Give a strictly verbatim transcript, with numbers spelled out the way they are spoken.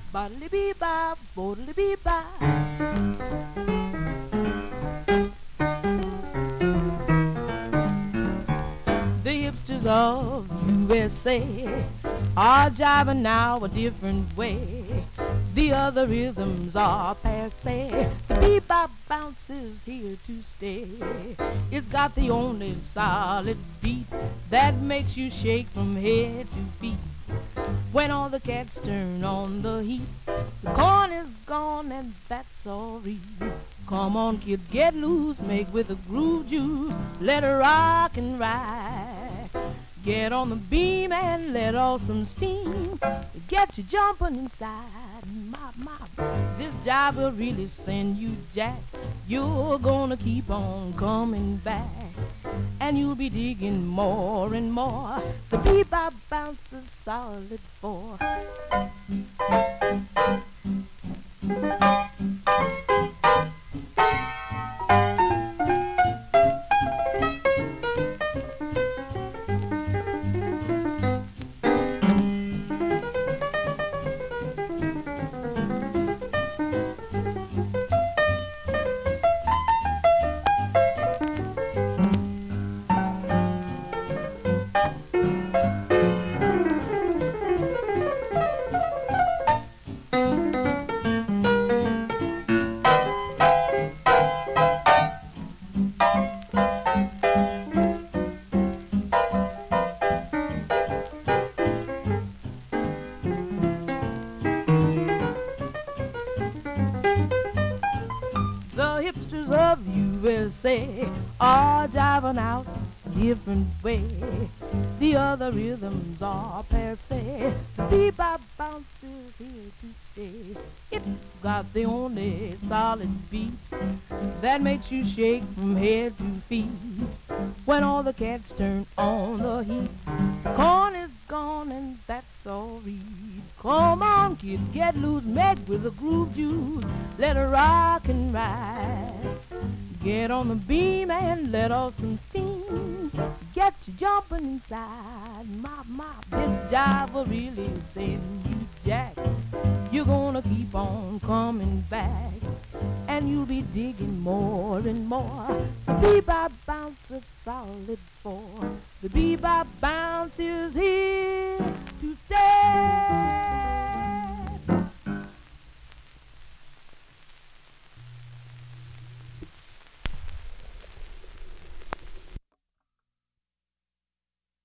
Boddly bee bop, boddly bee bop. The hipsters of U S A are jiving now a different way. The other rhythms are passe. The bebop bounces here to stay. It's got the only solid beat that makes you shake from head to feet. When all the cats turn on the heat, the corn is gone and that's all real. Come on kids, get loose, make with the groove juice, let her rock and ride. Get on the beam and let off some steam, get you jumping inside. Mop, mop, this job will really send you jack. You're gonna keep on coming back, and you'll be digging more and more. The bebop bounces solid four. Are jiving out a different way. The other rhythms are passe. The bebop bounces here to stay. It's got the only solid beat that makes you shake from head to feet. When all the cats turn on the heat, the corn is gone and that's all read. Come on kids, get loose, make with the groove juice, let her rock and ride. Get on the beam and let off some steam, get you jumping inside. Mop, mop, this jive will really send you jack. You're gonna keep on coming back, and you'll be digging more and more. The bebop bounces solid four. The bebop bounces here to stay.